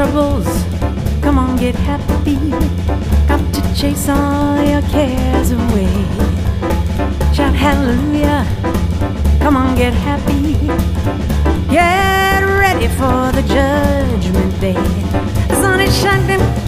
troubles, come on, get happy. Got to chase all your cares away. Shout hallelujah, come on, get happy. Get ready for the judgment day. The sun is shining